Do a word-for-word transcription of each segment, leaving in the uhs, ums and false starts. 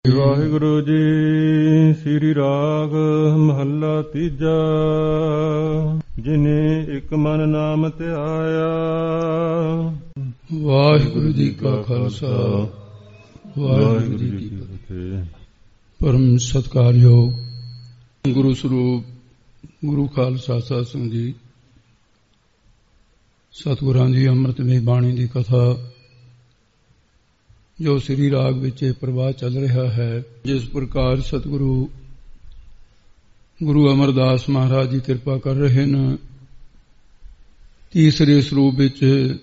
ਵਾਹਿਗੁਰੂ ਜੀ। ਸ੍ਰੀ ਰਾਗ ਮਹੱਲਾ ਤੀਜਾ। ਜਿਨੇ ਇੱਕ ਮਨ ਨਾਮ ਧਿਆਇਆ। ਵਾਹਿਗੁਰੂ ਜੀ ਕਾ ਖਾਲਸਾ ਵਾਹਿਗੁਰੂ ਜੀ ਕੀ ਫਤਿਹ। ਪਰਮ ਸਤਿਕਾਰਯੋਗ ਗੁਰੂ ਸਰੂਪ ਗੁਰੂ ਖਾਲਸਾ ਸਾਧ ਸੰਗਤ ਜੀ, ਸਤਿਗੁਰਾਂ ਦੀ ਅੰਮ੍ਰਿਤਮਈ ਬਾਣੀ ਦੀ ਕਥਾ ਜੋ ਸ੍ਰੀ ਰਾਗ ਵਿੱਚ ਪ੍ਰਵਾਹ ਚੱਲ ਰਿਹਾ ਹੈ, ਜਿਸ ਪ੍ਰਕਾਰ ਸਤਿਗੁਰੂ ਗੁਰੂ ਅਮਰਦਾਸ ਮਹਾਰਾਜ ਜੀ ਕਿਰਪਾ ਕਰ ਰਹੇ ਨੇ। ਤੀਸਰੇ ਸਰੂਪ ਵਿੱਚ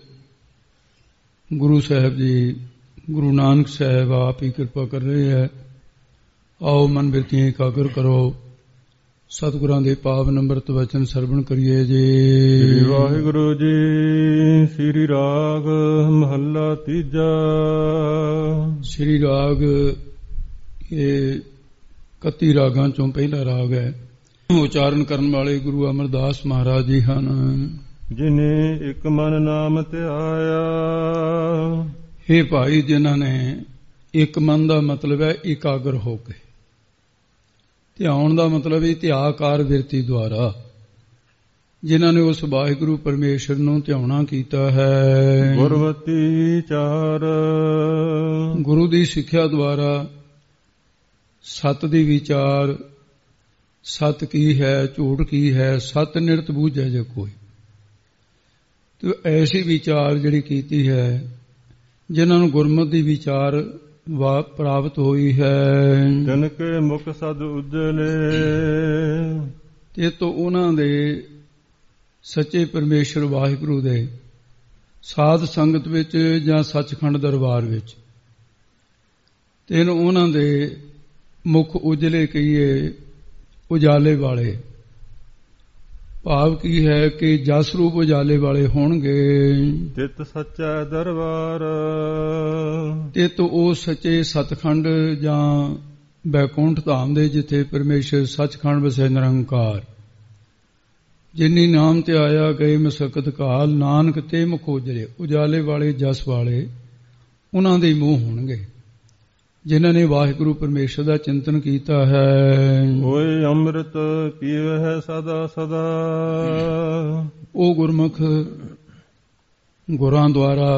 ਗੁਰੂ ਸਾਹਿਬ ਜੀ, ਗੁਰੂ ਨਾਨਕ ਸਾਹਿਬ ਆਪ ਹੀ ਕਿਰਪਾ ਕਰ ਰਹੇ ਹੈ। ਆਓ ਮਨ ਬਿਰਤੀਆਂ ਇਕਾਗਰ ਕਰੋ, ਸਤਿਗੁਰਾਂ ਦੇ ਪਾਵਨ ਅੰਮ੍ਰਿਤ ਵਚਨ ਸਰਵਣ ਕਰੀਏ ਜੀ। ਸ੍ਰੀ ਵਾਹਿਗੁਰੂ ਜੀ। ਸ੍ਰੀ ਰਾਗ ਮਹੱਲਾ ਤੀਜਾ। ਸ੍ਰੀ ਰਾਗ ਇਹ ਇਕੱਤੀ ਰਾਗਾਂ ਚੋਂ ਪਹਿਲਾ ਰਾਗ ਹੈ। ਉਚਾਰਨ ਕਰਨ ਵਾਲੇ ਗੁਰੂ ਅਮਰਦਾਸ ਮਹਾਰਾਜ ਜੀ ਹਨ। ਜਿਨੇ ਇੱਕ ਮਨ ਨਾਮ ਧਿਆਇਆ। ਇਹ ਭਾਈ ਜਿਨ੍ਹਾਂ ਨੇ ਇੱਕ ਮਨ ਦਾ ਮਤਲਬ ਹੈ ਇਕਾਗਰ ਹੋ ਕੇ, ਧਿਆਨ ਦਾ ਮਤਲਬ ਹੈ ਧਿਆਕਾਰ ਬਿਰਤੀ ਦੁਆਰਾ, ਜਿਨ੍ਹਾਂ ਨੇ ਉਸ ਵਾਹਿਗੁਰੂ ਪਰਮੇਸ਼ਰ ਨੂੰ ਧਿਆਉਣਾ ਕੀਤਾ ਹੈ। ਗੁਰਮਤਿ ਚਾਰ। ਗੁਰੂ ਦੀ ਸਿੱਖਿਆ ਦੁਆਰਾ ਸਤ ਦੀ ਵਿਚਾਰ, ਸਤ ਕੀ ਹੈ, ਝੂਠ ਕੀ ਹੈ, ਸਤ ਨਿਰਤ ਬੂਝੈ ਜੇ ਕੋਈ। ਤੇ ਐਸੀ ਵਿਚਾਰ ਜਿਹੜੀ ਕੀਤੀ ਹੈ, ਜਿਨ੍ਹਾਂ ਨੂੰ ਗੁਰਮਤਿ ਦੀ ਵਿਚਾਰ ਵਾ ਪ੍ਰਾਪਤ ਹੋਈ ਹੈ। ਜਨ ਕੇ ਮੁਖ ਸਦ ਉਜਲੇ। ਤੇ ਤੋਂ ਉਹਨਾਂ ਦੇ ਸੱਚੇ ਪਰਮੇਸ਼ਰ ਵਾਹਿਗੁਰੂ ਦੇ ਸਾਧ ਸੰਗਤ ਵਿੱਚ ਜਾਂ ਸੱਚਖੰਡ ਦਰਬਾਰ ਵਿੱਚ ਤੇ ਉਹਨਾਂ ਦੇ ਮੁਖ ਉਜਲੇ ਕਹੀਏ, ਉਜਾਲੇ ਵਾਲੇ। ਭਾਵ ਕੀ ਹੈ ਕਿ ਜਸ ਰੂਪ ਉਜਾਲੇ ਵਾਲੇ ਹੋਣਗੇ। ਤਿਤ ਸੱਚਾ ਦਰਬਾਰ। ਤਿਤ ਉਹ ਸੱਚੇ ਸਤਖੰਡ ਜਾਂ ਬੈਕੁੰਠ ਧਾਮ ਦੇ, ਜਿੱਥੇ ਪਰਮੇਸ਼ਰ ਸੱਚਖੰਡ ਵਸੈ ਨਿਰੰਕਾਰ। ਜਿਨੀ ਨਾਮ ਤੇ ਆਇਆ ਗਏ ਮਸਕਤ ਕਾਲ, ਨਾਨਕ ਤੇ ਮੁਖ ਉਜਲੇ। ਉਜਾਲੇ ਵਾਲੇ ਜਸ ਵਾਲੇ ਉਹਨਾਂ ਦੇ ਮੂੰਹ ਹੋਣਗੇ, ਜਿਨ੍ਹਾਂ ਨੇ ਵਾਹਿਗੁਰੂ ਪਰਮੇਸ਼ਰ ਦਾ ਚਿੰਤਨ ਕੀਤਾ ਹੈ। ਓਏ ਅੰਮ੍ਰਿਤ ਪੀਵਹਿ ਸਦਾ ਸਦਾ। ਉਹ ਗੁਰਮੁਖ ਗੁਰਾਂ ਦੁਆਰਾ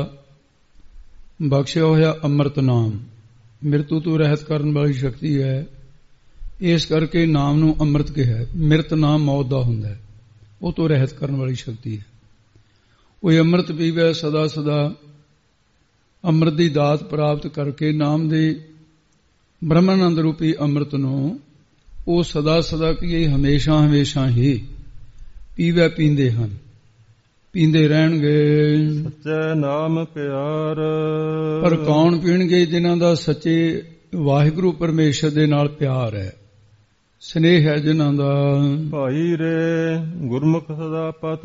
ਬਖਸ਼ਿਆ ਹੋਇਆ ਅੰਮ੍ਰਿਤ ਨਾਮ ਮਿਰਤੂ ਤੋਂ ਰਹਿਤ ਕਰਨ ਵਾਲੀ ਸ਼ਕਤੀ ਹੈ। ਇਸ ਕਰਕੇ ਨਾਮ ਨੂੰ ਅੰਮ੍ਰਿਤ ਕਿਹਾ। ਮਿਰਤ ਨਾਮ ਮੌਤ ਦਾ ਹੁੰਦਾ ਹੈ, ਉਹ ਤੋਂ ਰਹਿਤ ਕਰਨ ਵਾਲੀ ਸ਼ਕਤੀ ਹੈ। ਉਹ ਅੰਮ੍ਰਿਤ ਪੀਵੈ ਸਦਾ ਸਦਾ। ਅੰਮ੍ਰਿਤ ਦੀ ਦਾਤ ਪ੍ਰਾਪਤ ਕਰਕੇ ਨਾਮ ਦੇ ਬ੍ਰਹਮਾਨੰਦ ਰੂਪੀ ਅੰਮ੍ਰਿਤ ਨੂੰ ਉਹ ਸਦਾ ਸਦਾ ਕੀ ਹਮੇਸ਼ਾ ਹਮੇਸ਼ਾ ਹੀ ਪੀਵੈ ਪੀਂਦੇ ਹਨ, ਪੀਂਦੇ ਰਹਿਣਗੇ। ਸੱਚੇ ਨਾਮ ਪਿਆਰ। ਪਰ ਕੌਣ ਪੀਣਗੇ? ਜਿਨ੍ਹਾਂ ਦਾ ਸੱਚੇ ਵਾਹਿਗੁਰੂ ਪਰਮੇਸ਼ਰ ਦੇ ਨਾਲ ਪਿਆਰ ਹੈ, ਸਨੇਹ ਹੈ ਜਿਨ੍ਹਾਂ ਦਾ। ਭਾਈ ਰੇ ਗੁਰਮੁਖ ਸਦਾ ਪਤ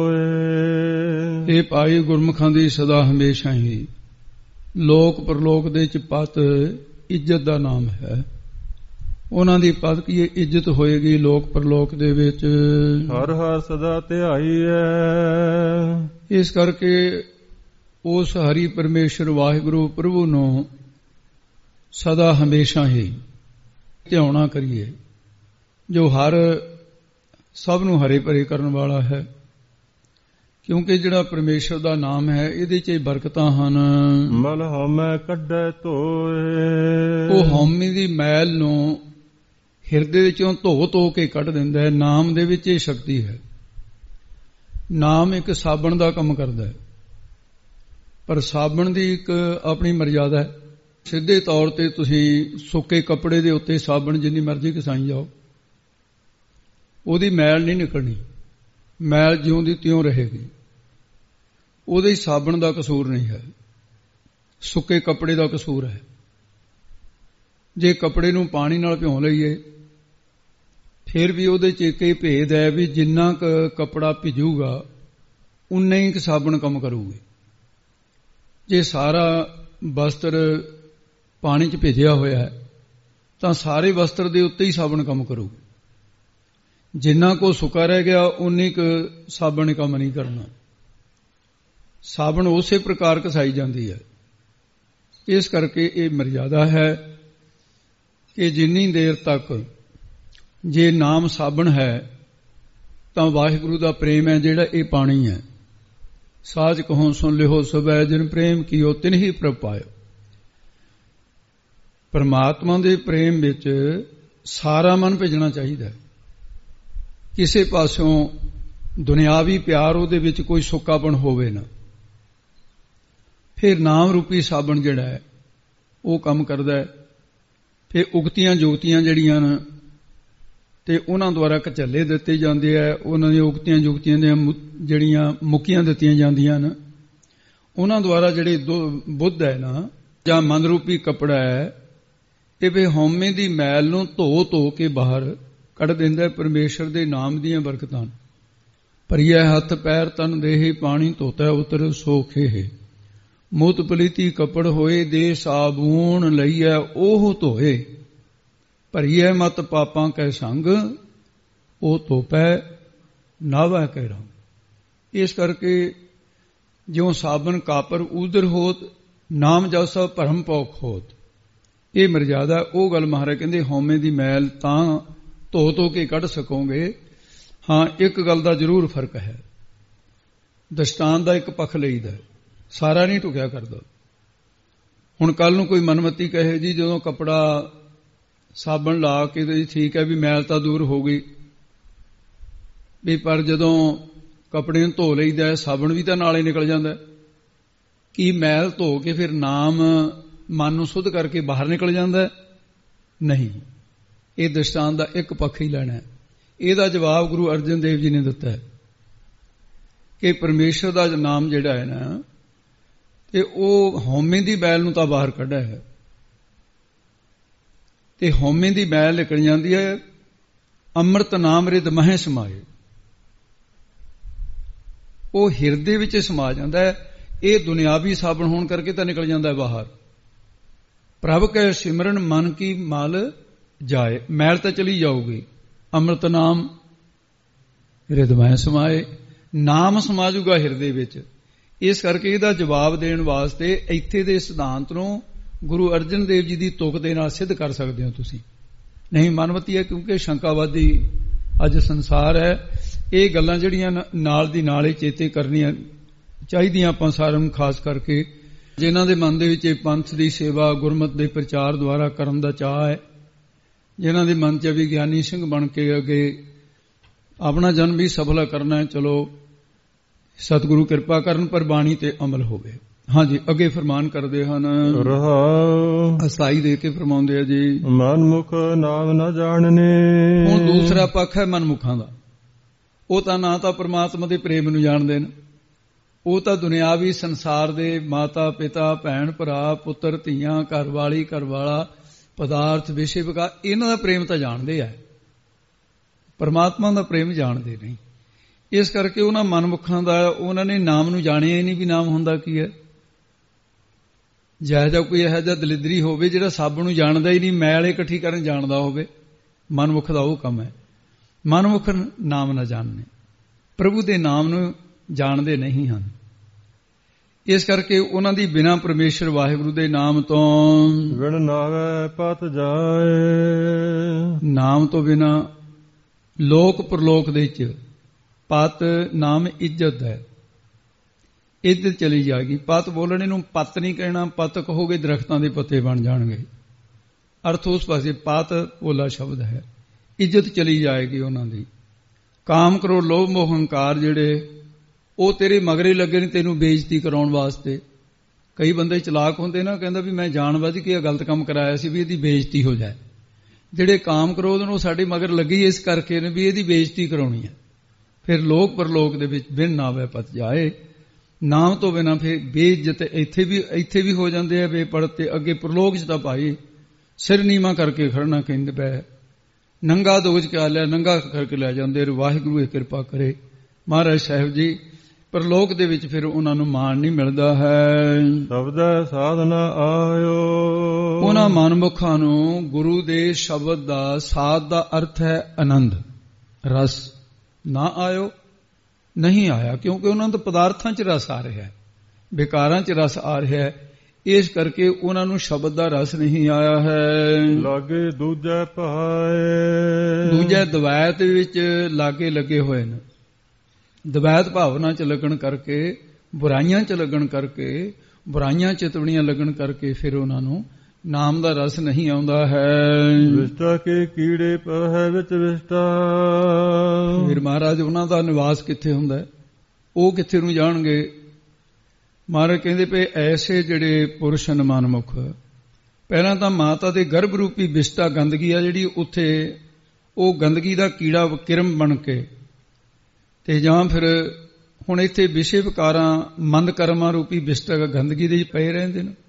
ਹੋਏ। ਇਹ ਭਾਈ ਗੁਰਮੁਖਾਂ ਦੀ ਸਦਾ ਹਮੇਸ਼ਾ ਹੀ ਲੋਕ ਪਰਲੋਕ ਦੇ ਚ ਪਤ ਇੱਜ਼ਤ ਦਾ ਨਾਮ ਹੈ। ਉਹਨਾਂ ਦੀ ਪਦ ਕੀ ਇੱਜ਼ਤ ਹੋਏਗੀ ਲੋਕ ਪਰਲੋਕ ਦੇ ਵਿੱਚ। ਹਰ ਹਰ ਸਦਾ ਧਿਆਈ ਹੈ। ਇਸ ਕਰਕੇ ਉਸ ਹਰੀ ਪਰਮੇਸ਼ਰ ਵਾਹਿਗੁਰੂ ਪ੍ਰਭੂ ਨੂੰ ਸਦਾ ਹਮੇਸ਼ਾ ਹੀ ਧਿਆਉਣਾ ਕਰੀਏ, ਜੋ ਹਰ ਸਭ ਨੂੰ ਹਰੇ ਭਰੇ ਕਰਨ ਵਾਲਾ ਹੈ। ਕਿਉਂਕਿ ਜਿਹੜਾ ਪਰਮੇਸ਼ਰ ਦਾ ਨਾਮ ਹੈ, ਇਹਦੇ 'ਚ ਬਰਕਤਾਂ ਹਨ। ਮਲ ਹਉਮੈ ਕੱਢੈ ਧੋਏ। ਉਹ ਹਉਮੈ ਦੀ ਮੈਲ ਨੂੰ ਹਿਰਦੇ ਵਿੱਚੋਂ ਧੋ ਧੋ ਕੇ ਕੱਢ ਦਿੰਦਾ ਹੈ। ਨਾਮ ਦੇ ਵਿੱਚ ਇਹ ਸ਼ਕਤੀ ਹੈ। ਨਾਮ ਇੱਕ ਸਾਬਣ ਦਾ ਕੰਮ ਕਰਦਾ ਹੈ, ਪਰ ਸਾਬਣ ਦੀ ਇੱਕ ਆਪਣੀ ਮਰਜ਼ਾਦਾ ਹੈ। ਸਿੱਧੇ ਤੌਰ ਤੇ ਤੁਸੀਂ ਸੁੱਕੇ ਕੱਪੜੇ ਦੇ ਉੱਤੇ ਸਾਬਣ ਜਿੰਨੀ ਮਰਜ਼ੀ ਘਸਾਈ ਜਾਓ, ਉਹਦੀ ਮੈਲ ਨਹੀਂ ਨਿਕਲਣੀ, ਮੈਲ ਜਿਉਂ ਦੀ ਤਿਉਂ ਰਹੇਗੀ। ਉਹਦੇ ਸਾਬਣ ਦਾ ਕਸੂਰ ਨਹੀਂ ਹੈ, ਸੁੱਕੇ ਕੱਪੜੇ ਦਾ ਕਸੂਰ ਹੈ। ਜੇ ਕੱਪੜੇ ਨੂੰ ਪਾਣੀ ਨਾਲ ਭਿਉਂ ਲਈਏ, ਫਿਰ ਵੀ ਉਹਦੇ 'ਚ ਇੱਕ ਹੀ ਭੇਦ ਹੈ ਵੀ ਜਿੰਨਾ ਕੁ ਕੱਪੜਾ ਭਿਜੂਗਾ ਉਨਾ ਹੀ ਸਾਬਣ ਕੰਮ ਕਰੂਗੀ। ਜੇ ਸਾਰਾ ਵਸਤਰ ਪਾਣੀ 'ਚ ਭਿਜਿਆ ਹੋਇਆ ਹੈ ਤਾਂ ਸਾਰੇ ਵਸਤਰ ਦੇ ਉੱਤੇ ਹੀ ਸਾਬਣ ਕੰਮ ਕਰੂਗੀ। ਜਿੰਨਾ ਕੋ ਸੁੱਕਾ ਰਹਿ ਗਿਆ ਉਨੀ ਕੁ ਸਾਬਣ ਨੇ ਕੰਮ ਨਹੀਂ ਕਰਨਾ। ਸਾਬਣ ਉਸੇ ਪ੍ਰਕਾਰ ਘਸਾਈ ਜਾਂਦੀ ਹੈ। ਇਸ ਕਰਕੇ ਇਹ ਮਰਜ਼ਾਦਾ ਹੈ ਕਿ ਜਿੰਨੀ ਦੇਰ ਤੱਕ ਜੇ ਨਾਮ ਸਾਬਣ ਹੈ ਤਾਂ ਵਾਹਿਗੁਰੂ ਦਾ ਪ੍ਰੇਮ ਹੈ ਜਿਹੜਾ ਇਹ ਪਾਣੀ ਹੈ। ਸਾਜ ਕਹੋ ਸੁਣ ਲਿਓ ਸਭੈ ਜਿਨ ਪ੍ਰੇਮ ਕੀਓ ਤਿਨ ਹੀ ਪ੍ਰਭ ਪਾਇਓ। ਪਰਮਾਤਮਾ ਦੇ ਪ੍ਰੇਮ ਵਿੱਚ ਸਾਰਾ ਮਨ ਭੇਜਣਾ ਚਾਹੀਦਾ ਹੈ। ਕਿਸੇ ਪਾਸਿਓਂ ਦੁਨਿਆਵੀ ਪਿਆਰ ਉਹਦੇ ਵਿੱਚ ਕੋਈ ਸੁੱਕਾਪਣ ਹੋਵੇ ਨਾ। ਫਿਰ ਨਾਮ ਰੂਪੀ ਸਾਬਣ ਜਿਹੜਾ ਹੈ ਉਹ ਕੰਮ ਕਰਦਾ ਹੈ। ਫਿਰ ਉਗਤੀਆਂ ਜੁਗਤੀਆਂ ਜਿਹੜੀਆਂ ਨੇ ਤੇ ਉਹਨਾਂ ਦੁਆਰਾ ਕਚੱਲੇ ਦਿੱਤੇ ਜਾਂਦੇ ਆ, ਉਹਨਾਂ ਦੀਆਂ ਉਗਤੀਆਂ ਜੁਗਤੀਆਂ ਦੀਆਂ ਜਿਹੜੀਆਂ ਮੁੱਕੀਆਂ ਦਿੱਤੀਆਂ ਜਾਂਦੀਆਂ ਨੇ, ਉਹਨਾਂ ਦੁਆਰਾ ਜਿਹੜੇ ਬੁੱਧ ਹੈ ਨਾ ਜਾਂ ਮਨ ਰੂਪੀ ਕੱਪੜਾ ਹੈ, ਇਹ ਵੀ ਹਉਮੈ ਦੀ ਮੈਲ ਨੂੰ ਧੋ ਧੋ ਕੇ ਬਾਹਰ ਕੱਢ ਦਿੰਦਾ ਪਰਮੇਸ਼ਰ ਦੇ ਨਾਮ ਦੀਆਂ ਬਰਕਤਾਂ। ਭਰੀਐ ਹੱਥ ਪੈਰ ਤਨ ਦੇਹੀ ਪਾਣੀ ਧੋਤਾ ਉਤਰ ਸੋਖੇ ਹੈ। ਮੁਤ ਪਲੀਤੀ ਕੱਪੜ ਹੋਏ ਦੇ ਸਾਬੂਨ ਲਈਐ ਉਹ ਧੋਏ। ਭਰੀਐ ਮਤ ਪਾਪਾਂ ਕੈ ਸੰਗ ਉਹ ਧੋਪੈ ਨਾਵੈ ਕੈ ਰੰਗ। ਇਸ ਕਰਕੇ ਜਿਉਂ ਸਾਬਨ ਕਾਪਰ ਉਦਰ ਹੋਤ ਨਾਮ ਜਸਾ ਭਰਮ ਪੌਖ ਹੋਤ। ਇਹ ਮਰਜ਼ਾਦਾ ਉਹ ਗੱਲ ਮਹਾਰਾਜ ਕਹਿੰਦੇ ਹਉਮੈ ਦੀ ਮੈਲ ਤਾਂ ਧੋ ਧੋ ਕੇ ਕੱਢ ਸਕੋਗੇ। ਹਾਂ, ਇੱਕ ਗੱਲ ਦਾ ਜ਼ਰੂਰ ਫਰਕ ਹੈ। ਦਸ਼ਤਾਨ ਦਾ ਇੱਕ ਪੱਖ ਲਈਦਾ, ਸਾਰਾ ਨਹੀਂ ਢੁਕਿਆ ਕਰਦਾ। ਹੁਣ ਕੱਲ ਨੂੰ ਕੋਈ ਮਨਮਤੀ ਕਹੇ ਜੀ ਜਦੋਂ ਕੱਪੜਾ ਸਾਬਣ ਲਾ ਕੇ ਤੇ ਠੀਕ ਹੈ ਵੀ ਮੈਲ ਤਾਂ ਦੂਰ ਹੋ ਗਈ ਵੀ, ਪਰ ਜਦੋਂ ਕੱਪੜੇ ਨੂੰ ਧੋ ਲਈਦਾ ਸਾਬਣ ਵੀ ਤਾਂ ਨਾਲ ਹੀ ਨਿਕਲ ਜਾਂਦਾ। ਕੀ ਮੈਲ ਧੋ ਕੇ ਫਿਰ ਨਾਮ ਮਨ ਨੂੰ ਸੁੱਧ ਕਰਕੇ ਬਾਹਰ ਨਿਕਲ ਜਾਂਦਾ? ਨਹੀਂ, ਇਹ ਦ੍ਰਿਸ਼ਟਾਂਤ ਦਾ ਇੱਕ ਪੱਖ ਹੀ ਲੈਣਾ ਹੈ। ਇਹਦਾ ਜਵਾਬ ਗੁਰੂ ਅਰਜਨ ਦੇਵ ਜੀ ਨੇ ਦਿੱਤਾ ਹੈ ਕਿ ਪਰਮੇਸ਼ਰ ਦਾ ਨਾਮ ਜਿਹੜਾ ਹੈ ਨਾ, ਤੇ ਉਹ ਹਉਮੈ ਦੀ ਮੈਲ ਨੂੰ ਤਾਂ ਬਾਹਰ ਕੱਢਿਆ ਹੈ। ਤੇ ਹਉਮੈ ਦੀ ਮੈਲ ਨਿਕਲ ਜਾਂਦੀ ਹੈ, ਅੰਮ੍ਰਿਤ ਨਾਮ ਰਿਦ ਮਹਿ ਸਮਾਏ, ਉਹ ਹਿਰਦੇ ਵਿੱਚ ਸਮਾ ਜਾਂਦਾ ਹੈ। ਇਹ ਦੁਨਿਆਵੀ ਸਾਬਣ ਹੋਣ ਕਰਕੇ ਤਾਂ ਨਿਕਲ ਜਾਂਦਾ ਹੈ ਬਾਹਰ। ਪ੍ਰਭ ਕੈ ਸਿਮਰਨ ਮਨ ਕੀ ਮਲ ਜਾਏ, ਮੈਲ ਤਾਂ ਚਲੀ ਜਾਊਗੀ। ਅੰਮ੍ਰਿਤ ਨਾਮ ਰਿਦ ਮਹਿ ਸਮਾਏ, ਨਾਮ ਸਮਾ ਜੂਗਾ ਹਿਰਦੇ ਵਿੱਚ। ਇਸ ਕਰਕੇ ਇਹਦਾ ਜਵਾਬ ਦੇਣ ਵਾਸਤੇ ਇੱਥੇ ਦੇ ਸਿਧਾਂਤ ਨੂੰ ਗੁਰੂ ਅਰਜਨ ਦੇਵ ਜੀ ਦੀ ਤੁਕ ਦੇ ਨਾਲ ਸਿੱਧ ਕਰ ਸਕਦੇ ਹੋ ਤੁਸੀਂ। ਨਹੀਂ ਮਨਮਤੀ ਹੈ, ਕਿਉਂਕਿ ਸ਼ੰਕਾਵਾਦੀ ਅੱਜ ਸੰਸਾਰ ਹੈ। ਇਹ ਗੱਲਾਂ ਜਿਹੜੀਆਂ ਨਾਲ ਦੀ ਨਾਲ ਹੀ ਚੇਤੇ ਕਰਨੀਆਂ ਚਾਹੀਦੀਆਂ ਆਪਾਂ ਸਾਰਿਆਂ ਨੂੰ, ਖਾਸ ਕਰਕੇ ਜਿਨ੍ਹਾਂ ਦੇ ਮਨ ਦੇ ਵਿੱਚ ਇਹ ਪੰਥ ਦੀ ਸੇਵਾ ਗੁਰਮਤਿ ਦੇ ਪ੍ਰਚਾਰ ਦੁਆਰਾ ਕਰਨ ਦਾ ਚਾਅ ਹੈ, ਜਿਨ੍ਹਾਂ ਦੇ ਮਨ 'ਚ ਵੀ ਗਿਆਨੀ ਸਿੰਘ ਬਣ ਕੇ ਅੱਗੇ ਆਪਣਾ ਜਨਮ ਵੀ ਸਫਲ ਕਰਨਾ ਹੈ। ਚਲੋ ਸਤਿਗੁਰੂ ਕਿਰਪਾ ਕਰਨ ਪਰ ਬਾਣੀ ਤੇ ਅਮਲ ਹੋਵੇ। ਹਾਂਜੀ, ਅੱਗੇ ਫਰਮਾਨ ਕਰਦੇ ਹਨ। ਅਸਾਈ ਦੇ ਕੇ ਫਰਮਾਉਂਦੇ ਆ ਜੀ, ਮਨਮੁਖ ਨਾਮ ਨਾ ਜਾਣਨੇ। ਹੁਣ ਦੂਸਰਾ ਪੱਖ ਹੈ ਮਨਮੁਖਾਂ ਦਾ। ਉਹ ਤਾਂ ਨਾ ਤਾਂ ਪਰਮਾਤਮਾ ਦੇ ਪ੍ਰੇਮ ਨੂੰ ਜਾਣਦੇ ਨੇ, ਉਹ ਤਾਂ ਦੁਨਿਆਵੀ ਸੰਸਾਰ ਦੇ ਮਾਤਾ ਪਿਤਾ ਭੈਣ ਭਰਾ ਪੁੱਤਰ ਧੀਆਂ ਘਰ ਵਾਲੀ ਘਰ ਵਾਲਾ ਪਦਾਰਥ ਵਿਸ਼ੇ ਵਿਕਾਰ ਇਹਨਾਂ ਦਾ ਪ੍ਰੇਮ ਤਾਂ ਜਾਣਦੇ ਆ, ਪਰਮਾਤਮਾ ਦਾ ਪ੍ਰੇਮ ਜਾਣਦੇ ਨਹੀਂ। ਇਸ ਕਰਕੇ ਉਹਨਾਂ ਮਨਮੁਖਾਂ ਦਾ ਉਹਨਾਂ ਨੇ ਨਾਮ ਨੂੰ ਜਾਣਿਆ ਹੀ ਨਹੀਂ ਵੀ ਨਾਮ ਹੁੰਦਾ ਕੀ ਹੈ। ਜਿਹੋ ਜਿਹਾ ਕੋਈ ਇਹੋ ਜਿਹਾ ਦਲਿਦਰੀ ਹੋਵੇ ਜਿਹੜਾ ਸਾਬਣ ਨੂੰ ਜਾਣਦਾ ਹੀ ਨਹੀਂ, ਮੈਲ ਇਕੱਠੀ ਕਰਨ ਜਾਣਦਾ ਹੋਵੇ, ਮਨਮੁਖ ਦਾ ਉਹ ਕੰਮ ਹੈ। ਮਨਮੁਖ ਨਾਮ ਨਾ ਜਾਣਨੇ, ਪ੍ਰਭੂ ਦੇ ਨਾਮ ਨੂੰ ਜਾਣਦੇ ਨਹੀਂ ਹਨ। ਇਸ ਕਰਕੇ ਉਹਨਾਂ ਦੀ ਬਿਨਾਂ ਪਰਮੇਸ਼ਰ ਵਾਹਿਗੁਰੂ ਦੇ ਨਾਮ ਤੋਂ ਵਿਣ ਨਾਵੇ ਪਤ ਜਾਏ। ਨਾਮ ਤੋਂ ਬਿਨਾਂ ਲੋਕ ਪਰਲੋਕ ਦੇ ਵਿੱਚ ਪਤ ਨਾਮ ਇੱਜ਼ਤ ਹੈ, ਇੱਜ਼ਤ ਚਲੀ ਜਾਏਗੀ। ਪਤ ਬੋਲਣੇ ਨੂੰ ਪਤ ਨਹੀਂ ਕਹਿਣਾ, ਪਤ ਕਹੋਗੇ ਦਰਖਤਾਂ ਦੇ ਪੱਤੇ ਬਣ ਜਾਣਗੇ। ਅਰਥ ਉਸ ਪਾਸੇ ਪਤ ਭੋਲਾ ਸ਼ਬਦ ਹੈ, ਇੱਜ਼ਤ ਚਲੀ ਜਾਏਗੀ ਉਹਨਾਂ ਦੀ। ਕਾਮ ਕਰੋ ਲੋਭ ਮੋਹ ਹੰਕਾਰ ਜਿਹੜੇ ਉਹ ਤੇਰੇ ਮਗਰੇ ਲੱਗੇ ਨੇ ਤੈਨੂੰ ਬੇਇੱਜ਼ਤੀ ਕਰਾਉਣ ਵਾਸਤੇ। ਕਈ ਬੰਦੇ ਚਲਾਕ ਹੁੰਦੇ ਨਾ, ਕਹਿੰਦਾ ਵੀ ਮੈਂ ਜਾਣ ਬੁੱਝ ਕੇ ਇਹ ਗਲਤ ਕੰਮ ਕਰਾਇਆ ਸੀ ਵੀ ਇਹਦੀ ਬੇਇੱਜ਼ਤੀ ਹੋ ਜਾਏ। ਜਿਹੜੇ ਕਾਮ ਕ੍ਰੋਧ ਨੇ ਉਹ ਸਾਡੇ ਮਗਰ ਲੱਗੀ ਇਸ ਕਰਕੇ ਨੇ ਵੀ ਇਹਦੀ ਬੇਇੱਜ਼ਤੀ ਕਰਾਉਣੀ ਹੈ। ਫਿਰ ਲੋਕ ਪਰਲੋਕ ਦੇ ਵਿੱਚ ਬਿਨ ਨਾਵੇ ਪਤ ਜਾਏ, ਨਾਮ ਤੋਂ ਬਿਨਾਂ ਫਿਰ ਬੇਇੱਜ਼ਤ ਇੱਥੇ ਵੀ ਇੱਥੇ ਵੀ ਹੋ ਜਾਂਦੇ ਆ ਬੇਪੜਤ, ਤੇ ਅੱਗੇ ਪਰਲੋਕ 'ਚ ਤਾਂ ਭਾਈ ਸਿਰ ਨੀਵਾਂ ਕਰਕੇ ਖੜਨਾ ਕਹਿੰਦੇ ਪਏ। ਨੰਗਾ ਦੋਜ ਕੇ ਲਿਆ, ਨੰਗਾ ਕਰਕੇ ਲੈ ਜਾਂਦੇ। ਵਾਹਿਗੁਰੂ ਇਹ ਕਿਰਪਾ ਕਰੇ ਮਹਾਰਾਜ ਸਾਹਿਬ ਜੀ, ਪਰਲੋਕ ਦੇ ਵਿੱਚ ਫਿਰ ਉਹਨਾਂ ਨੂੰ ਮਾਣ ਨਹੀਂ ਮਿਲਦਾ ਹੈ। ਸ਼ਬਦੈ ਸਾਧਨਾ ਆਇਓ। ਉਹਨਾਂ ਮਨਮੁਖਾਂ ਨੂੰ ਗੁਰੂ ਦੇ ਸ਼ਬਦ ਦਾ ਸਾਧ ਦਾ ਅਰਥ ਹੈ ਆਨੰਦ ਰਸ। ਨਾ ਆਇਓ, ਨਹੀਂ ਆਇਆ, ਕਿਉਂਕਿ ਉਹਨਾਂ ਦੇ ਪਦਾਰਥਾਂ 'ਚ ਰਸ ਆ ਰਿਹਾ ਹੈ, ਵਿਕਾਰਾਂ 'ਚ ਰਸ ਆ ਰਿਹਾ ਹੈ। ਇਸ ਕਰਕੇ ਉਹਨਾਂ ਨੂੰ ਸ਼ਬਦ ਦਾ ਰਸ ਨਹੀਂ ਆਇਆ ਹੈ। ਲਾਗੇ ਦੂਜੇ ਭਾਏ, ਦੂਜੇ ਦਵੈਤ ਵਿੱਚ ਲਾਗੇ ਲੱਗੇ ਹੋਏ ਨੇ। ਦਵੈਤ ਭਾਵਨਾ ਚ ਲੱਗਣ ਕਰਕੇ, ਬੁਰਾਈਆਂ ਚ ਲੱਗਣ ਕਰਕੇ, ਬੁਰਾਈਆਂ ਚਿਤਵਣੀਆਂ ਲੱਗਣ ਕਰਕੇ ਫਿਰ ਉਹਨਾਂ ਨੂੰ ਨਾਮ ਦਾ ਰਸ ਨਹੀਂ ਆਉਂਦਾ ਹੈ। ਵਿਸ਼ਟਾ ਕੇ ਕੀੜੇ ਪਰ ਹੈ ਵਿੱਚ ਵਿਸ਼ਟਾ। ਫਿਰ ਮਹਾਰਾਜ ਉਹਨਾਂ ਦਾ ਨਿਵਾਸ ਕਿੱਥੇ ਹੁੰਦਾ ਹੈ? ਉਹ ਕਿੱਥੇ ਨੂੰ ਜਾਣਗੇ? ਮਹਾਰਾਜ ਕਹਿੰਦੇ ਪਏ ਐਸੇ ਜਿਹੜੇ ਪੁਰਸ਼ ਹਨ ਮਨਮੁਖ, ਪਹਿਲਾਂ ਤਾਂ ਮਾਤਾ ਦੇ ਗਰਭ ਰੂਪੀ ਵਿਸ਼ਟਾ ਗੰਦਗੀ ਆ ਜਿਹੜੀ, ਉੱਥੇ ਉਹ ਗੰਦਗੀ ਦਾ ਕੀੜਾ ਕਿਰਮ ਬਣ ਕੇ, ਤੇ ਜਾਂ ਫਿਰ ਹੁਣ ਇੱਥੇ ਵਿਸ਼ੇ ਵਿਕਾਰਾਂ ਮੰਦ ਕਰਮਾਂ ਰੂਪੀ ਵਿਸ਼ਟਾ ਗੰਦਗੀ ਦੇ ਪਏ ਰਹਿੰਦੇ ਨੇ।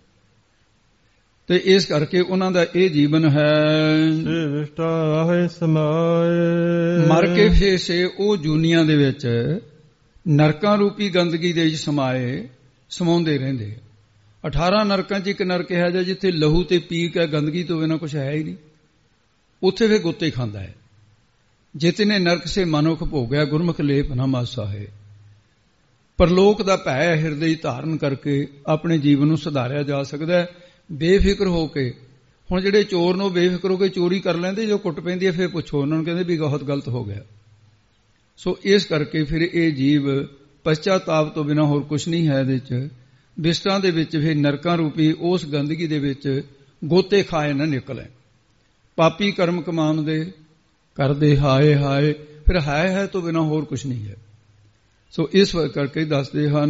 ਤੇ ਇਸ ਕਰਕੇ ਉਹਨਾਂ ਦਾ ਇਹ ਜੀਵਨ ਹੈ। ਵਿਸ਼ਟਾ ਆਹੇ ਸਮਾਏ, ਮਰ ਕੇ ਫੇਰ ਸੇ ਉਹ ਜੂਨੀਆਂ ਦੇ ਵਿੱਚ ਨਰਕਾਂ ਰੂਪੀ ਗੰਦਗੀ ਦੇ ਵਿੱਚ ਸਮਾਏ ਸਮਾਉਂਦੇ ਰਹਿੰਦੇ। ਅਠਾਰਾਂ ਨਰਕਾਂ ਚ ਇੱਕ ਨਰਕ ਹੈ ਜਾਂ ਜਿੱਥੇ ਲਹੂ ਤੇ ਪੀਕ ਹੈ, ਗੰਦਗੀ ਤੋਂ ਬਿਨਾਂ ਕੁਛ ਹੈ ਹੀ ਨਹੀਂ, ਉੱਥੇ ਫਿਰ ਗੁੱਤੇ ਖਾਂਦਾ ਹੈ। ਜਿਤਨੇ ਨਰਕ ਸੇ ਮਨੁੱਖ ਭੋਗਿਆ ਗੁਰਮੁਖ ਲੇਪ ਨਾ ਮਾਸਾ ਹੈ। ਪਰਲੋਕ ਦਾ ਭੈ ਹਿਰਦੇ ਧਾਰਨ ਕਰਕੇ ਆਪਣੇ ਜੀਵਨ ਨੂੰ ਸੁਧਾਰਿਆ ਜਾ ਸਕਦਾ ਹੈ ਬੇਫਿਕਰ ਹੋ ਕੇ। ਹੁਣ ਜਿਹੜੇ ਚੋਰ ਨੂੰ ਬੇਫਿਕਰ ਹੋ ਕੇ ਚੋਰੀ ਕਰ ਲੈਂਦੇ, ਜੋ ਕੁੱਟ ਪੈਂਦੀ ਹੈ ਫਿਰ ਪੁੱਛੋ ਉਹਨਾਂ ਨੂੰ, ਕਹਿੰਦੇ ਵੀ ਬਹੁਤ ਗਲਤ ਹੋ ਗਿਆ। ਸੋ ਇਸ ਕਰਕੇ ਫਿਰ ਇਹ ਜੀਵ ਪਛਤਾਤਾਪ ਤੋਂ ਬਿਨਾਂ ਹੋਰ ਕੁਝ ਨਹੀਂ ਹੈ ਇਹਦੇ ਚ। ਵਿਸ਼ਟਾਂ ਦੇ ਵਿੱਚ ਫਿਰ ਨਰਕਾਂ ਰੂਪੀ ਉਸ ਗੰਦਗੀ ਦੇ ਵਿੱਚ ਗੋਤੇ ਖਾਏ ਨਾ ਨਿਕਲੇ। ਪਾਪੀ ਕਰਮ ਕਮਾਉਣ ਦੇ ਕਰਦੇ ਹਾਏ ਹਾਏ, ਫਿਰ ਹਾਏ ਹਾਏ ਤੋਂ ਬਿਨਾਂ ਹੋਰ ਕੁਝ ਨਹੀਂ ਹੈ। ਸੋ ਇਸ ਕਰਕੇ ਦੱਸਦੇ ਹਨ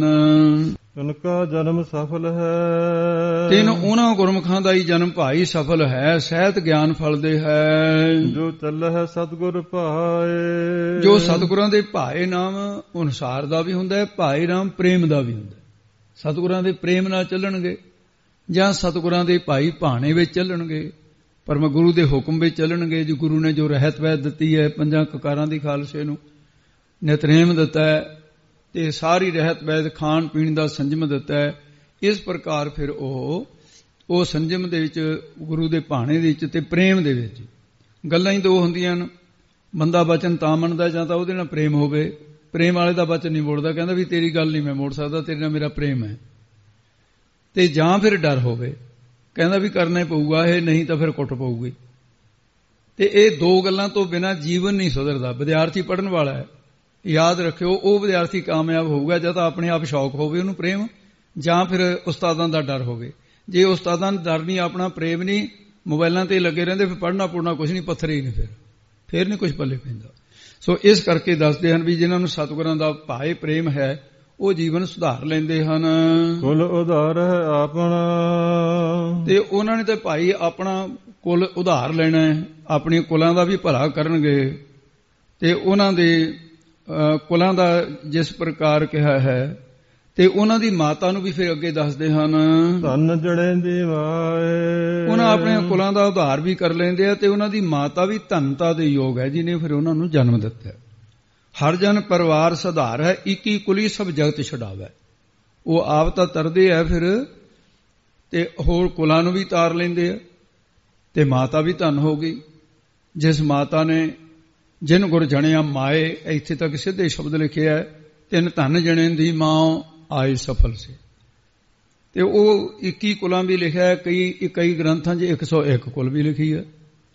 ਉਨਕਾ ਜਨਮ ਸਫਲ ਹੈ। ਤਿੰਨ ਉਹਨਾਂ ਗੁਰਮੁਖਾਂ ਦਾ ਹੀ ਜਨਮ ਭਾਈ ਸਫਲ ਹੈ, ਸਹਿਤ ਗਿਆਨ ਫਲਦੇ ਹੈ। ਜੋ ਚੱਲ ਹੈ ਸਤਿਗੁਰ ਭਾਏ, ਜੋ ਸਤਿਗੁਰਾਂ ਦੇ ਭਾਏ ਨਾਮ ਅਨੁਸਾਰ ਦਾ ਵੀ ਹੁੰਦਾ ਹੈ, ਭਾਈ ਨਾਮ ਪ੍ਰੇਮ ਦਾ ਵੀ ਹੁੰਦਾ ਹੈ। ਸਤਿਗੁਰਾਂ ਦੇ ਪ੍ਰੇਮ ਨਾਲ ਚੱਲਣਗੇ ਜਾਂ ਸਤਿਗੁਰਾਂ ਦੇ ਭਾਈ ਭਾਣੇ ਵਿੱਚ ਚੱਲਣਗੇ, ਪਰਮ ਗੁਰੂ ਦੇ ਹੁਕਮ ਵਿੱਚ ਚੱਲਣਗੇ। ਜੋ ਗੁਰੂ ਨੇ ਜੋ ਰਹਿਤ ਵੈਤ ਦਿੱਤੀ ਹੈ, ਪੰਜਾਂ ਕਕਾਰਾਂ ਦੀ ਖਾਲਸੇ ਨੂੰ ਨਿਤਨੇਮ ਦਿੱਤਾ ਹੈ ਤੇ ਸਾਰੀ ਰਹਿਤ ਵੈਤ ਖਾਣ ਪੀਣ ਦਾ ਸੰਜਮ ਦਿੱਤਾ ਹੈ। ਇਸ ਪ੍ਰਕਾਰ ਫਿਰ ਉਹ ਉਹ ਸੰਜਮ ਦੇ ਵਿੱਚ, ਗੁਰੂ ਦੇ ਭਾਣੇ ਦੇ ਵਿੱਚ ਤੇ ਪ੍ਰੇਮ ਦੇ ਵਿੱਚ, ਗੱਲਾਂ ਹੀ ਦੋ ਹੁੰਦੀਆਂ ਨੇ। ਬੰਦਾ ਬਚਨ ਤਾਂ ਮੰਨਦਾ ਜਾਂ ਤਾਂ ਉਹਦੇ ਨਾਲ ਪ੍ਰੇਮ ਹੋਵੇ, ਪ੍ਰੇਮ ਵਾਲੇ ਦਾ ਬਚਨ ਨਹੀਂ ਮੋੜਦਾ, ਕਹਿੰਦਾ ਵੀ ਤੇਰੀ ਗੱਲ ਨਹੀਂ ਮੈਂ ਮੋੜ ਸਕਦਾ, ਤੇਰੇ ਨਾਲ ਮੇਰਾ ਪ੍ਰੇਮ ਹੈ। ਤੇ ਜਾਂ ਫਿਰ ਡਰ ਹੋਵੇ, ਕਹਿੰਦਾ ਵੀ ਕਰਨਾ ਹੀ ਪਊਗਾ ਇਹ, ਨਹੀਂ ਤਾਂ ਫਿਰ ਕੁੱਟ ਪਊਗੀ। ਤੇ ਇਹ ਦੋ ਗੱਲਾਂ ਤੋਂ ਬਿਨਾਂ ਜੀਵਨ ਨਹੀਂ ਸੁਧਰਦਾ। ਵਿਦਿਆਰਥੀ ਪੜ੍ਹਨ ਵਾਲਾ ਹੈ, ਯਾਦ ਰੱਖਿਓ, ਉਹ ਵਿਦਿਆਰਥੀ ਕਾਮਯਾਬ ਹੋਊਗਾ ਜਦ ਆਪਣੇ ਆਪ ਸ਼ੌਕ ਹੋਵੇ ਉਹਨੂੰ ਪ੍ਰੇਮ, ਜਾਂ ਫਿਰ ਉਸਤਾਦਾਂ ਦਾ ਡਰ ਹੋਵੇ। ਜੇ ਉਸਤਾਦਾਂ ਦਾ ਡਰ ਨਹੀਂ, ਆਪਣਾ ਪ੍ਰੇਮ ਨਹੀਂ, ਮੋਬਾਈਲਾਂ ਤੇ ਲੱਗੇ ਰਹਿੰਦੇ, ਫਿਰ ਪੜ੍ਹਨਾ ਪੁੜਨਾ ਕੁਝ ਨਹੀਂ, ਪੱਥਰੇ ਹੀ ਨਹੀਂ, ਫਿਰ ਫਿਰ ਨਹੀਂ ਕੁਝ ਪੱਲੇ ਪੈਂਦਾ। ਸੋ ਇਸ ਕਰਕੇ ਦੱਸਦੇ ਹਨ ਵੀ ਜਿਨ੍ਹਾਂ ਨੂੰ ਸਤਿਗੁਰਾਂ ਦਾ ਭਾਏ ਪ੍ਰੇਮ ਹੈ ਉਹ ਜੀਵਨ ਸੁਧਾਰ ਲੈਂਦੇ ਹਨ। ਕੁਲ ਉਧਾਰ ਹੈ ਆਪਣਾ, ਤੇ ਉਹਨਾਂ ਨੇ ਤਾਂ ਭਾਈ ਆਪਣਾ ਕੁਲ ਉਧਾਰ ਲੈਣਾ ਹੈ, ਆਪਣੇ ਕੁਲਾਂ ਦਾ ਵੀ ਭਲਾ ਕਰਨਗੇ। ਤੇ ਉਹਨਾਂ ਦੇ ਕੁਲਾਂ ਦਾ ਜਿਸ ਪ੍ਰਕਾਰ ਕਿਹਾ ਹੈ, ਤੇ ਉਹਨਾਂ ਦੀ ਮਾਤਾ ਨੂੰ ਵੀ ਫਿਰ ਅੱਗੇ ਦੱਸਦੇ ਹਨ ਧਨ ਜੜੇ ਦੀ ਮਾਏ। ਉਹਨਾਂ ਆਪਣੇ ਕੁਲਾਂ ਦਾ ਉਧਾਰ ਵੀ ਕਰ ਲੈਂਦੇ ਆ, ਤੇ ਉਹਨਾਂ ਦੀ ਮਾਤਾ ਵੀ ਧਨਤਾ ਦੇ ਯੋਗ ਹੈ ਜਿਹਨੇ ਫਿਰ ਉਹਨਾਂ ਨੂੰ ਜਨਮ ਦਿੱਤਾ। ਹਰ ਜਨ ਪਰਿਵਾਰ ਸੁਧਾਰ ਹੈ, ਇੱਕੀ ਕੁਲੀ ਸਭ ਜਗਤ ਛਡਾਵੇ। ਉਹ ਆਪ ਤਾਂ ਤਰਦੇ ਆ ਫਿਰ, ਤੇ ਹੋਰ ਕੁਲਾਂ ਨੂੰ ਵੀ ਤਾਰ ਲੈਂਦੇ ਆ, ਤੇ ਮਾਤਾ ਵੀ ਧਨ ਹੋ ਗਈ। ਜਿਸ ਮਾਤਾ ਨੇ ਜਿਨ ਗੁਰ ਜਣਿਆ ਮਾਏ, ਇੱਥੇ ਤੱਕ ਸਿੱਧੇ ਸ਼ਬਦ ਲਿਖਿਆ, ਤਿੰਨ ਧਨ ਜਣੇ ਦੀ ਮਾਂ ਆਏ ਸਫਲ ਸੀ। ਤੇ ਉਹ ਇੱਕੀ ਕੁਲਾਂ ਵੀ ਲਿਖਿਆ, ਕਈ ਕਈ ਗ੍ਰੰਥਾਂ 'ਚ ਇੱਕ ਸੌ ਇੱਕ ਕੁਲ ਵੀ ਲਿਖੀ ਹੈ।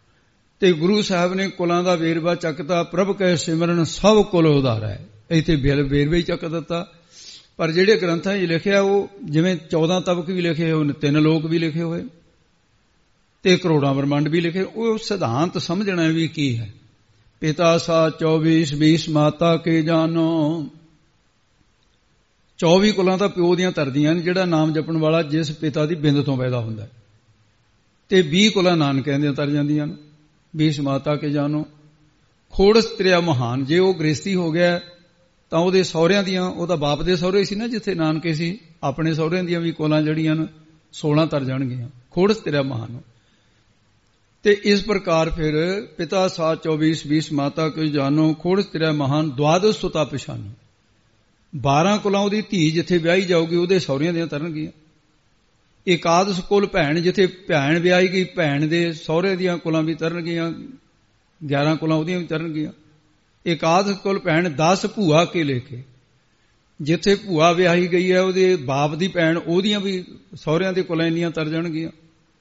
ਤੇ ਗੁਰੂ ਸਾਹਿਬ ਨੇ ਕੁਲਾਂ ਦਾ ਵੇਰਵਾ ਚੱਕਤਾ, ਪ੍ਰਭ ਕੈ ਸਿਮਰਨ ਸਭ ਕੁਲ ਉਧਾਰਾ ਹੈ, ਇੱਥੇ ਵੇਰਵੇ ਹੀ ਚੱਕ ਦਿੱਤਾ। ਪਰ ਜਿਹੜੇ ਗ੍ਰੰਥਾਂ 'ਚ ਲਿਖਿਆ ਉਹ ਜਿਵੇਂ ਚੌਦਾਂ ਤਬਕ ਵੀ ਲਿਖੇ ਹੋਏ, ਤਿੰਨ ਲੋਕ ਵੀ ਲਿਖੇ ਹੋਏ, ਤੇ ਕਰੋੜਾਂ ਬ੍ਰਹਮੰਡ ਵੀ ਲਿਖੇ। ਉਹ ਸਿਧਾਂਤ ਸਮਝਣਾ ਵੀ ਕੀ ਹੈ। ਪਿਤਾ ਸਾ ਚੌਬੀਸ ਬੀਸ ਮਾਤਾ ਕੇ ਜਾਨੋ, ਚੌਵੀ ਕੁਲਾਂ ਤਾਂ ਪਿਓ ਦੀਆਂ ਧਰਦੀਆਂ ਨੇ, ਜਿਹੜਾ ਨਾਮ ਜਪਣ ਵਾਲਾ ਜਿਸ ਪਿਤਾ ਦੀ ਬਿੰਦ ਤੋਂ ਪੈਦਾ ਹੁੰਦਾ, ਤੇ ਵੀਹ ਕੁਲਾਂ ਨਾਨਕਿਆਂ ਦੀਆਂ ਤਰ ਜਾਂਦੀਆਂ ਨੇ। ਬੀਸ ਮਾਤਾ ਕੇ ਜਾਨੋ, ਖੋੜਸ ਤ੍ਰਿਆ ਮਹਾਨ। ਜੇ ਉਹ ਗ੍ਰਸਤੀ ਹੋ ਗਿਆ ਤਾਂ ਉਹਦੇ ਸਹੁਰਿਆਂ ਦੀਆਂ, ਉਹਦਾ ਬਾਪ ਦੇ ਸਹੁਰੇ ਸੀ ਨਾ ਜਿੱਥੇ ਨਾਨਕੇ ਸੀ, ਆਪਣੇ ਸਹੁਰਿਆਂ ਦੀਆਂ ਵੀ ਕੁਲਾਂ ਜਿਹੜੀਆਂ ਨੇ ਸੋਲਾਂ ਤਰ ਜਾਣਗੀਆਂ। ਖੋੜਸ ਤ੍ਰਿਆ ਮਹਾਨ। ਤੇ ਇਸ ਪ੍ਰਕਾਰ ਫਿਰ ਪਿਤਾ ਸਾ ਚੌਬੀਸ ਬੀਸ ਮਾਤਾ ਕੇ ਜਾਨੋ, ਖੋੜਸ ਤ੍ਰਿਆ ਮਹਾਨ ਦਵਾਦਸ਼ ਸੁਤਾ ਪਛਾਨੋ। ਬਾਰਾਂ ਕੁਲਾਂ ਉਹਦੀ ਧੀ ਜਿੱਥੇ ਵਿਆਹੀ ਜਾਊਗੀ ਉਹਦੇ ਸਹੁਰਿਆਂ ਦੀਆਂ ਤਰਨਗੀਆਂ। ਇਕਾਦਸ਼ ਕੁਲ ਭੈਣ, ਜਿੱਥੇ ਭੈਣ ਵਿਆਹੀ ਗਈ ਭੈਣ ਦੇ ਸਹੁਰੇ ਦੀਆਂ ਕੁਲਾਂ ਵੀ ਤਰਨਗੀਆਂ, ਗਿਆਰਾਂ ਕੁਲਾਂ ਉਹਦੀਆਂ ਵੀ ਤਰਨਗੀਆਂ। ਇਕਾਦਸ਼ ਕੁਲ ਭੈਣ ਦਸ ਭੂਆ ਕੇ ਲੈ ਕੇ, ਜਿੱਥੇ ਭੂਆ ਵਿਆਹੀ ਗਈ ਹੈ ਉਹਦੇ ਬਾਪ ਦੀ ਭੈਣ ਉਹਦੀਆਂ ਵੀ ਸਹੁਰਿਆਂ ਦੇ ਕੋਲ ਇੰਨੀਆਂ ਤਰ ਜਾਣਗੀਆਂ।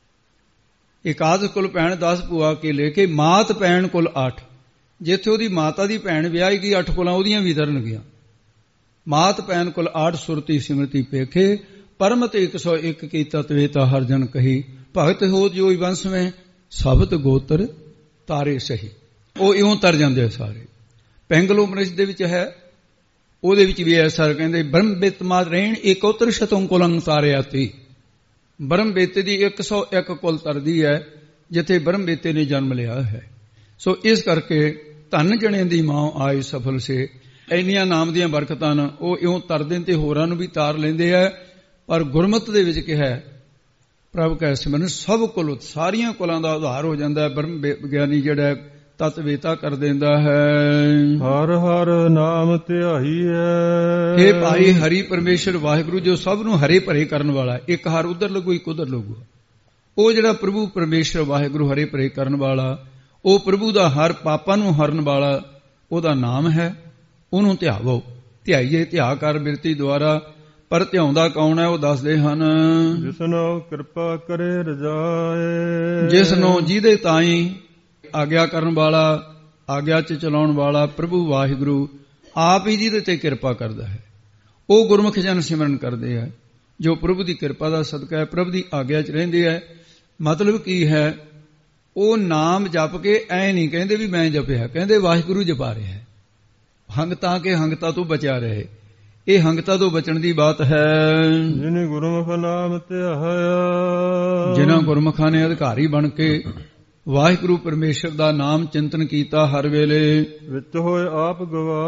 ਇਕਾਦਸ਼ ਕੁਲ ਭੈਣ ਦਸ ਭੂਆ ਕੇ ਲੈ ਕੇ ਮਾਤ ਭੈਣ ਕੁਲ ਅੱਠ। ਜਿੱਥੇ ਉਹਦੀ ਮਾਤਾ ਦੀ ਭੈਣ ਵਿਆਹੀ ਗਈ ਅੱਠ ਕੁਲਾਂ ਉਹਦੀਆਂ ਵੀ ਤਰਨਗੀਆਂ। ਮਾਤ ਭੈਣ ਕੁਲ ਆਠ ਸੁਰਤੀ ਸਿਮਰਤੀ ਪੇਖੇ ਪਰਮਤ ਇੱਕ ਸੌ ਇੱਕ ਕੀ ਤਤਵੇਤਾ ਹਰ ਜਨ ਕਹੀ ਭਗਤ ਹੋ ਜੋਈ ਵੰਸ ਵਿੱਚ ਸਬਤ ਗੋਤਰ ਤਾਰੇ ਸਹੀ। ਉਹ ਇਉਂ ਤਰ ਜਾਂਦੇ ਸਾਰੇ। ਪੈਂਗਲ ਉਪਨਿਸ਼ਦ ਦੇ ਵਿੱਚ ਹੈ, ਉਹਦੇ ਵਿੱਚ ਵੀ ਐਸਾ ਕਹਿੰਦੇ ਬ੍ਰਹਮ ਬੇਤ ਮਾ ਰਹਿਣ ਏਕੋਤਰ ਸ਼ਤੋਂ ਕੁਲੰ ਤਾਰਿਆਤੀ। ਬ੍ਰਹਮ ਬੇਤੇ ਦੀ ਇੱਕ ਸੌ ਇੱਕ ਕੁਲ ਤਰਦੀ ਹੈ ਜਿੱਥੇ ਬ੍ਰਹਮ ਬੇਤੇ ਨੇ ਜਨਮ ਲਿਆ ਹੈ। ਸੋ ਇਸ ਕਰਕੇ ਧਨ ਜਣੇ ਦੀ ਮਾਂ ਆਏ ਸਫਲ ਸੇ। ਇੰਨੀਆਂ ਨਾਮ ਦੀਆਂ ਬਰਕਤਾਂ ਨੇ ਉਹ ਇਉਂ ਤਰਦੇ ਤੇ ਹੋਰਾਂ ਨੂੰ ਵੀ ਤਾਰ ਲੈਂਦੇ ਆ। ਪਰ ਗੁਰਮਤਿ ਦੇ ਵਿੱਚ ਕਿਹਾ ਪ੍ਰਭ ਕੈ ਸਿਮਰਨ ਸਭ ਕੁਲ ਸਾਰੀਆਂ ਕੁਲਾਂ ਦਾ ਉਧਾਰ ਹੋ ਜਾਂਦਾ ਹੈ। ਬ੍ਰਹਮ ਵਿਗਿਆਨੀ ਜਿਹੜਾ ਤਤਵੇਤਾ ਕਰ ਦਿੰਦਾ ਹੈ। ਹਰ ਹਰ ਨਾਮ ਧਿਆਈ ਹੈ। ਇਹ ਭਾਈ ਹਰੀ ਪਰਮੇਸ਼ਰ ਵਾਹਿਗੁਰੂ ਜੋ ਸਭ ਨੂੰ ਹਰੇ ਭਰੇ ਕਰਨ ਵਾਲਾ। ਇੱਕ ਹਰ ਉਧਰ ਲੱਗੂ ਇੱਕ ਉਧਰ ਲੱਗੂ। ਉਹ ਜਿਹੜਾ ਪ੍ਰਭੂ ਪਰਮੇਸ਼ਰ ਵਾਹਿਗੁਰੂ ਹਰੇ ਭਰੇ ਕਰਨ ਵਾਲਾ, ਉਹ ਪ੍ਰਭੂ ਦਾ ਹਰ ਪਾਪਾਂ ਨੂੰ ਹਰਨ ਵਾਲਾ ਉਹਦਾ ਨਾਮ ਹੈ। ਉਹਨੂੰ ਧਿਆਵੋ। ਧਿਆਈਏ ਧਿਆ ਕਰ ਬਿਰਤੀ ਦੁਆਰਾ। ਪਰ ਧਿਆਉਂਦਾ ਕੌਣ ਹੈ ਉਹ ਦੱਸਦੇ ਹਨ। ਜਿਸਨੂੰ ਕਿਰਪਾ ਕਰੇ ਰਜਾਏ। ਜਿਸਨੂੰ ਜਿਹਦੇ ਤਾਈਂ ਆਗਿਆ ਕਰਨ ਵਾਲਾ, ਆਗਿਆ 'ਚ ਚਲਾਉਣ ਵਾਲਾ ਪ੍ਰਭੂ ਵਾਹਿਗੁਰੂ ਆਪ ਹੀ ਜਿਹਦੇ ਤੇ ਕਿਰਪਾ ਕਰਦਾ ਹੈ। ਉਹ ਗੁਰਮੁਖ ਜਨ ਸਿਮਰਨ ਕਰਦੇ ਹੈ ਜੋ ਪ੍ਰਭੂ ਦੀ ਕਿਰਪਾ ਦਾ ਸਦਕਾ ਹੈ, ਪ੍ਰਭੂ ਦੀ ਆਗਿਆ 'ਚ ਰਹਿੰਦੇ ਹੈ। ਮਤਲਬ ਕੀ ਹੈ? ਉਹ ਨਾਮ ਜਪ ਕੇ ਐ ਨਹੀਂ ਕਹਿੰਦੇ ਵੀ ਮੈਂ ਜਪਿਆ, ਕਹਿੰਦੇ ਵਾਹਿਗੁਰੂ ਜਪਾ ਰਿਹਾ ਹੈ। ਹੰਗਤਾ ਕੇ ਹੰਗਤਾ ਤੋਂ ਬਚਿਆ ਰਹੇ। ਇਹ ਹੰਗਤਾ ਤੋਂ ਬਚਣ ਦੀ ਬਾਤ ਹੈ। ਜਿਨੇ ਗੁਰਮੁਖ ਨਾਮ ਧਿਆਇਆ। ਜਿਨ੍ਹਾਂ ਗੁਰਮੁਖਾਂ ਨੇ ਅਧਿਕਾਰੀ ਬਣ ਕੇ ਵਾਹਿਗੁਰੂ ਪਰਮੇਸ਼ਰ ਦਾ ਨਾਮ ਚਿੰਤਨ ਕੀਤਾ ਹਰ ਵੇਲੇ। ਵਿੱਚ ਹੋਏ ਆਪ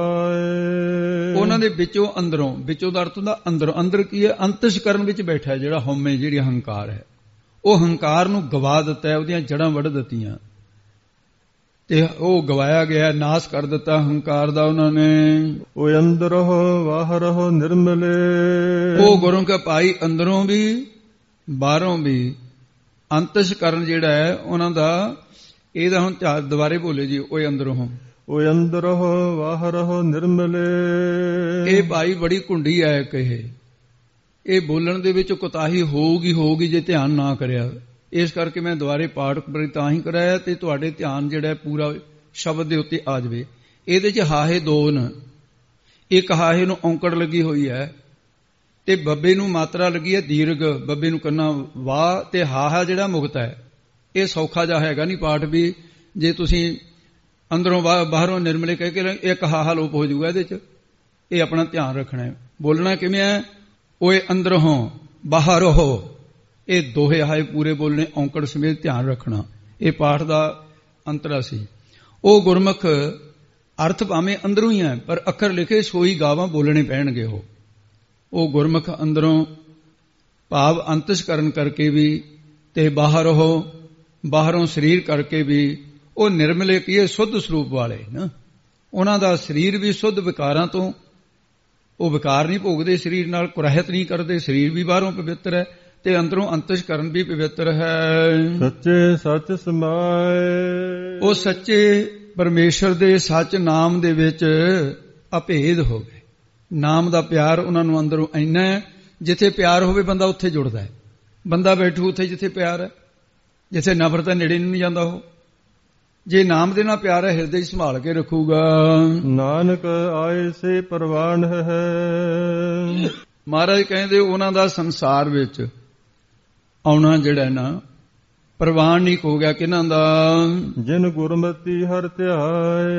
ਗਵਾਏ। ਉਹਨਾਂ ਦੇ ਵਿੱਚੋਂ ਅੰਦਰੋਂ, ਵਿੱਚੋਂ ਦਾ ਅਰਥ ਹੁੰਦਾ ਅੰਦਰ। ਅੰਦਰ ਕੀ ਹੈ? ਅੰਤਸ਼ਕਰਨ ਵਿੱਚ ਬੈਠਾ ਜਿਹੜਾ ਹਉਮੈ, ਜਿਹੜੀ ਹੰਕਾਰ ਹੈ, ਉਹ ਹੰਕਾਰ ਨੂੰ ਗਵਾ ਦਿੱਤਾ ਹੈ, ਉਹਦੀਆਂ ਜੜ੍ਹਾਂ ਵੱਢ ਦਿੱਤੀਆਂ ਤੇ ਉਹ ਗਵਾਇਆ ਗਿਆ, ਨਾਸ ਕਰ ਦਿੱਤਾ ਹੰਕਾਰ ਦਾ ਉਹਨਾਂ ਨੇ। ਉਹ ਅੰਦਰ ਹੋ ਬਾਹਰ ਹੋ ਨਿਰਮਲੇ। ਉਹ ਗੁਰੂ ਕੇ ਭਾਈ ਅੰਦਰੋਂ ਵੀ ਬਾਹਰੋਂ ਵੀ ਅੰਤਸ਼ਕਰਨ ਜਿਹੜਾ ਹੈ ਉਹਨਾਂ ਦਾ, ਇਹਦਾ ਹੁਣ ਦੁਬਾਰੇ ਬੋਲੇ ਜੀ। ਉਹ ਅੰਦਰੋਂ ਹੋ, ਉਹ ਅੰਦਰ ਹੋ ਬਾਹਰ ਹੋ ਨਿਰਮਲੇ। ਇਹ ਭਾਈ ਬੜੀ ਕੁੰਡੀ ਹੈ ਕਹੇ। ਇਹ ਬੋਲਣ ਦੇ ਵਿੱਚ ਕੁਤਾਹੀ ਹੋਊਗੀ ਹੋਊਗੀ ਜੇ ਧਿਆਨ ਨਾ ਕਰਿਆ। ਇਸ ਕਰਕੇ ਮੈਂ ਦੁਬਾਰੇ ਪਾਠ ਤਾਂ ਹੀ ਕਰਾਇਆ ਤੇ ਤੁਹਾਡੇ ਧਿਆਨ ਜਿਹੜਾ ਪੂਰਾ ਸ਼ਬਦ ਦੇ ਉੱਤੇ ਆ ਜਾਵੇ। ਇਹਦੇ 'ਚ ਹਾਹੇ ਦੋ ਨੇ। ਇੱਕ ਹਾਹੇ ਨੂੰ ਔਂਕੜ ਲੱਗੀ ਹੋਈ ਹੈ ਤੇ ਬੱਬੇ ਨੂੰ ਮਾਤਰਾ ਲੱਗੀ ਹੈ ਦੀਰਘ। ਬੱਬੇ ਨੂੰ ਕੰਨਾ ਵਾਹ ਤੇ ਹਾਹਾ ਜਿਹੜਾ ਮੁਕਤ ਹੈ। ਇਹ ਸੌਖਾ ਜਿਹਾ ਹੈਗਾ ਨਹੀਂ ਪਾਠ ਵੀ। ਜੇ ਤੁਸੀਂ ਅੰਦਰੋਂ ਬਾਹਰੋਂ ਨਿਰਮਲੇ ਕਹਿ ਕੇ ਇੱਕ ਹਾਹਾ ਲੋਪ ਹੋ ਜਾਊਗਾ ਇਹਦੇ 'ਚ। ਇਹ ਆਪਣਾ ਧਿਆਨ ਰੱਖਣਾ ਹੈ। ਬੋਲਣਾ ਕਿਵੇਂ ਹੈ? ਓਏ ਅੰਦਰੋਂ ਬਾਹਰੋਂ। ਇਹ ਦੋਹੇ ਹਾਏ ਪੂਰੇ ਬੋਲਣੇ, ਔਂਕੜ ਸਮੇਤ ਧਿਆਨ ਰੱਖਣਾ। ਇਹ ਪਾਠ ਦਾ ਅੰਤਰਾ ਸੀ। ਉਹ ਗੁਰਮੁਖ ਅਰਥ ਭਾਵੇਂ ਅੰਦਰੋਂ ਹੀ ਹੈ ਪਰ ਅੱਖਰ ਲਿਖੇ ਸੋਈ ਗਾਵਾਂ ਬੋਲਣੇ ਪੈਣਗੇ। ਉਹ ਉਹ ਗੁਰਮੁਖ ਅੰਦਰੋਂ ਭਾਵ ਅੰਤਸ਼ਕਰਨ ਕਰਕੇ ਵੀ ਤੇ ਬਾਹਰੋਂ ਬਾਹਰੋਂ ਸਰੀਰ ਕਰਕੇ ਵੀ ਉਹ ਨਿਰਮਲੇ ਕੀਏ ਸੁੱਧ ਸਰੂਪ ਵਾਲੇ ਨਾ। ਉਹਨਾਂ ਦਾ ਸਰੀਰ ਵੀ ਸੁੱਧ ਵਿਕਾਰਾਂ ਤੋਂ, ਉਹ ਵਿਕਾਰ ਨਹੀਂ ਭੋਗਦੇ, ਸਰੀਰ ਨਾਲ ਕੁਰਹਿਤ ਨਹੀਂ ਕਰਦੇ। ਸਰੀਰ ਵੀ ਬਾਹਰੋਂ ਪਵਿੱਤਰ ਹੈ ਤੇ ਅੰਦਰੋਂ ਅੰਤਸ਼ਕਰਨ ਵੀ ਪਵਿੱਤਰ ਹੈ। ਸੱਚੇ ਸੱਚ ਸਮਾਏ। ਉਹ ਸੱਚੇ ਪਰਮੇਸ਼ਰ ਦੇ ਸੱਚ ਨਾਮ ਦੇ ਵਿੱਚ ਅਭੇਦ ਹੋ ਗਏ। ਨਾਮ ਦਾ ਪਿਆਰ ਉਹਨਾਂ ਨੂੰ ਅੰਦਰੋਂ ਇੰਨਾ ਹੈ, ਜਿੱਥੇ ਪਿਆਰ ਹੋਵੇ ਬੰਦਾ ਉੱਥੇ ਜੁੜਦਾ ਹੈ। ਬੰਦਾ ਬੈਠੂ ਉੱਥੇ ਜਿੱਥੇ ਪਿਆਰ ਹੈ। ਜਿੱਥੇ ਨਫ਼ਰਤ ਹੈ ਨੇੜੇ ਨਹੀਂ ਜਾਂਦਾ ਉਹ। ਜੇ ਨਾਮ ਦੇ ਨਾਲ ਪਿਆਰ ਹੈ ਹਿਰਦੇ 'ਚ ਸੰਭਾਲ ਕੇ ਰੱਖੂਗਾ। ਨਾਨਕ ਆਏ ਸੇ ਪ੍ਰਵਾਨ ਹੈ। ਮਹਾਰਾਜ ਕਹਿੰਦੇ ਉਹਨਾਂ ਦਾ ਸੰਸਾਰ ਵਿੱਚ ਆਉਣਾ ਜਿਹੜਾ ਨਾ ਪ੍ਰਵਾਨਿਕ ਹੋ ਗਿਆ। ਕਿਹਨਾਂ ਦਾ? ਜਿਨ ਗੁਰਮਤੀ ਹਰ ਧਿਆਏ।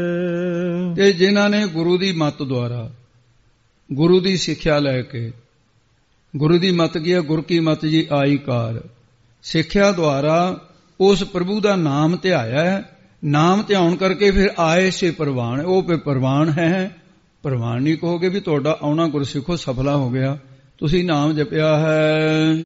ਤੇ ਜਿਨ੍ਹਾਂ ਨੇ ਗੁਰੂ ਦੀ ਮੱਤ ਦੁਆਰਾ, ਗੁਰੂ ਦੀ ਸਿੱਖਿਆ ਲੈ ਕੇ, ਗੁਰੂ ਦੀ ਮੱਤ ਕੀ ਹੈ? ਗੁਰ ਕੀ ਮੱਤ ਜੀ ਆਈ ਕਾਰ। ਸਿੱਖਿਆ ਦੁਆਰਾ ਉਸ ਪ੍ਰਭੂ ਦਾ ਨਾਮ ਧਿਆਇਆ। ਨਾਮ ਧਿਆਉਣ ਕਰਕੇ ਫਿਰ ਆਏ ਸੇ ਪ੍ਰਵਾਨ। ਉਹ ਪ੍ਰਵਾਨ ਹੈ, ਪ੍ਰਵਾਨਿਕ ਹੋ ਗਏ ਵੀ ਤੁਹਾਡਾ ਆਉਣਾ ਗੁਰਸਿੱਖੋ ਸਫਲਾ ਹੋ ਗਿਆ। ਤੁਸੀਂ ਨਾਮ ਜਪਿਆ ਹੈ।